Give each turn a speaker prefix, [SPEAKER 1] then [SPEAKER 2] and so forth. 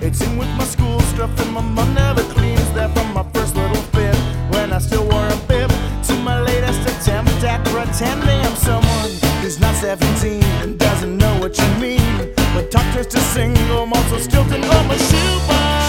[SPEAKER 1] 18 with my school stuff and my mom never cleans that from my first little fit when I still wore a bib to my latest attempt at pretending I'm someone who's not 17 and doesn't know what you mean. But talk just a single, I'm also stilting on my shoebox.